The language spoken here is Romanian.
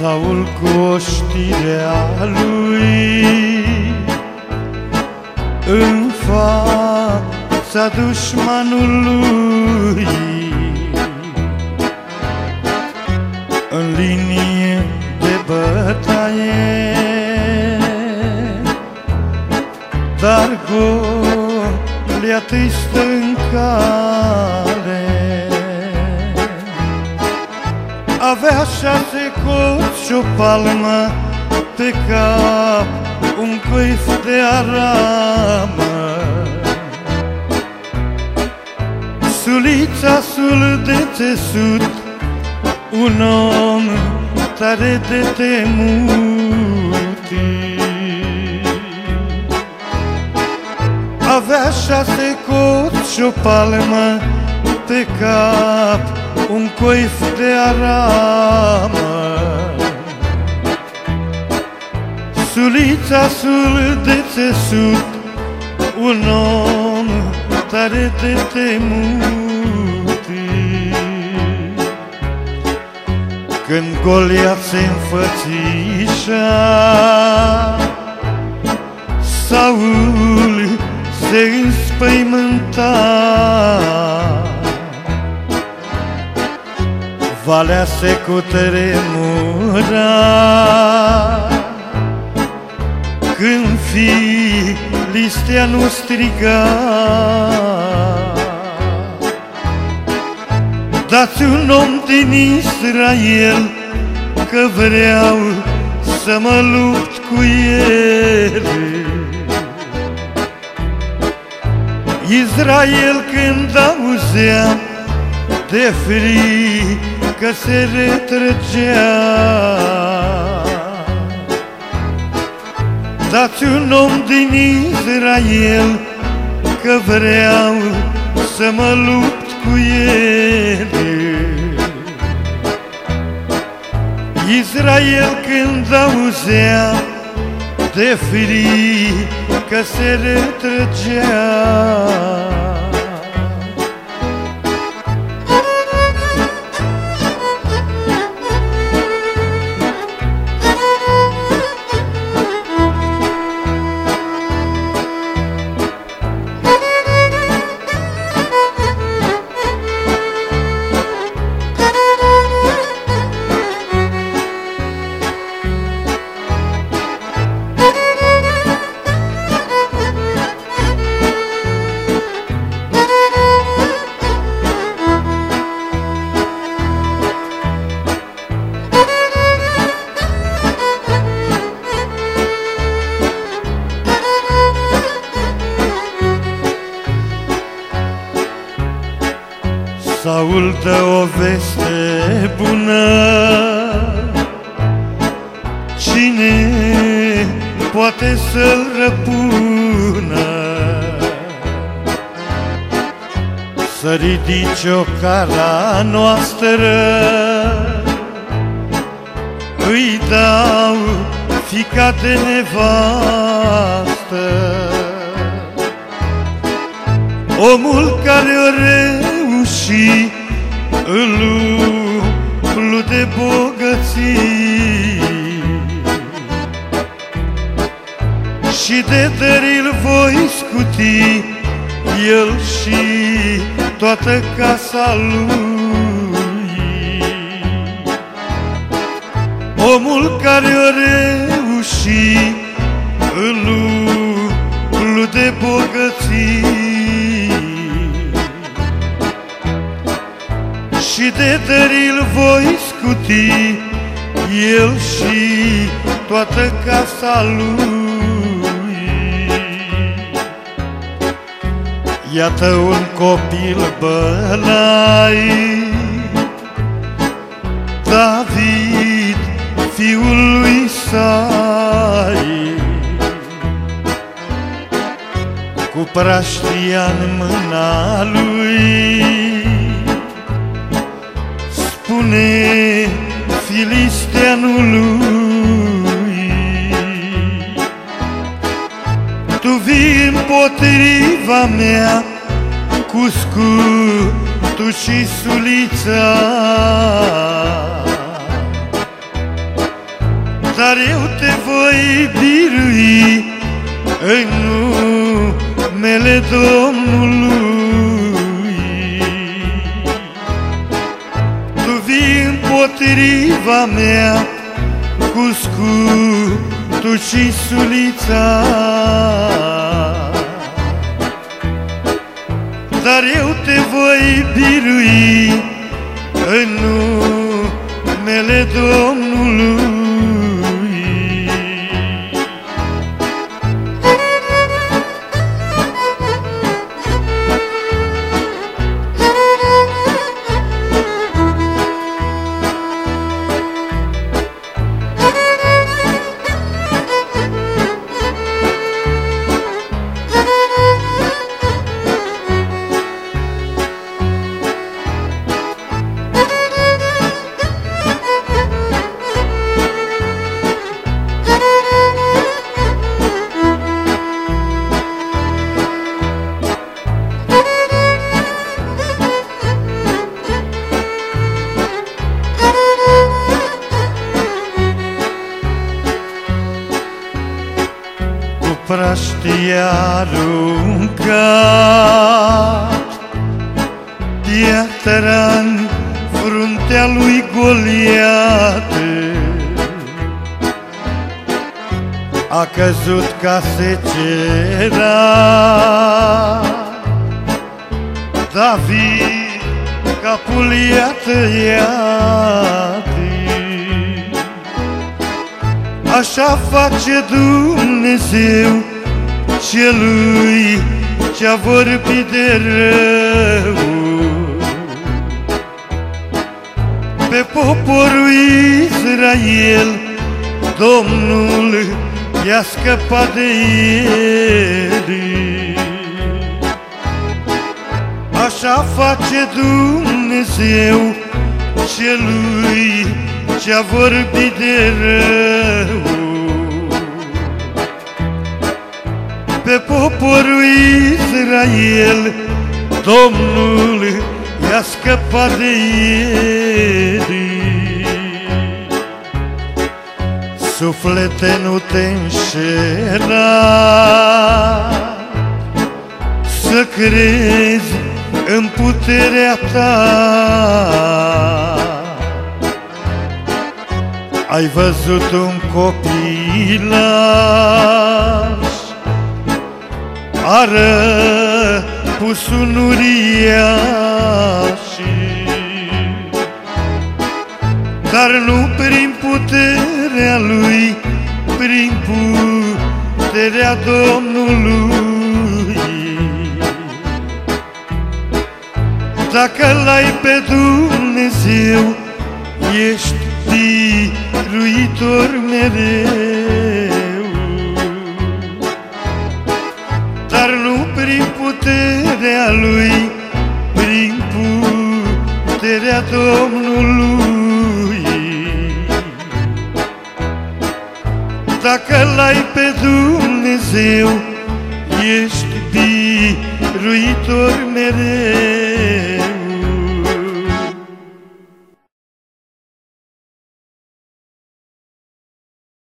Saul cu oștirea lui în fața dușmanului, în linie de bătaie, dar Goliat îi stă în cale. Avea 6 coți și o palmă pe cap, un coif de aramă. Sulița sul de țesut, un om tare de temut. Avea 6 coți și o palmă pe cap, un coif de aramă. Sulița sul de țesut, un om tare de temut. Când Goliat se înfățișa, Saul se înspăimânta. Valea se cutremura când filisteanul striga: dați un om din Israel, că vreau să mă lupt cu el. Israel când auzea de frică se retrăgea. Dați un om din Israel, că vreau să mă lupt cu el. Israel când auzea de frică se retrăgea. Saul dă o veste bună: cine poate să-l răpună? Să ridice o cara noastră, îi dau fiica de nevastă. Omul care o reuși în umplu de bogății și de dări îl voi scuti, el și toată casa lui. Omul care o reuși în umplu de bogății și de dări îl voi scuti, el și toată casa lui. Iată un copil bălai, David, fiul lui Isai, cu praștia în mâna lui, spune filisteanului: tu vii împotriva mea cu scutul și sulița, voi birui în numele Domnului. Tu vii împotriva mea cu scutul și sulița, dar eu te voi birui în numele Domnului. Praștie aruncat piatra în fruntea lui Goliat, a căzut ca secera. David capul i-a tăiat. Așa face Dumnezeu celui ce-a vorbit de rău. Pe poporul Israel Domnul i-a scăpat de el. Așa face Dumnezeu celui ce-a vorbit de rău. Pe poporul Israel Domnul i-a scăpat de el. Suflete, nu te înșela să crezi în puterea ta. Ai văzut un copilaș, a răpus un uriaș, dar nu prin puterea lui, prin puterea Domnului. Dacă l-ai pe Dumnezeu, ești biruitor mereu, dar nu prin puterea lui, prin puterea Domnului. Dacă l-ai pe Dumnezeu, ești biruitor mereu.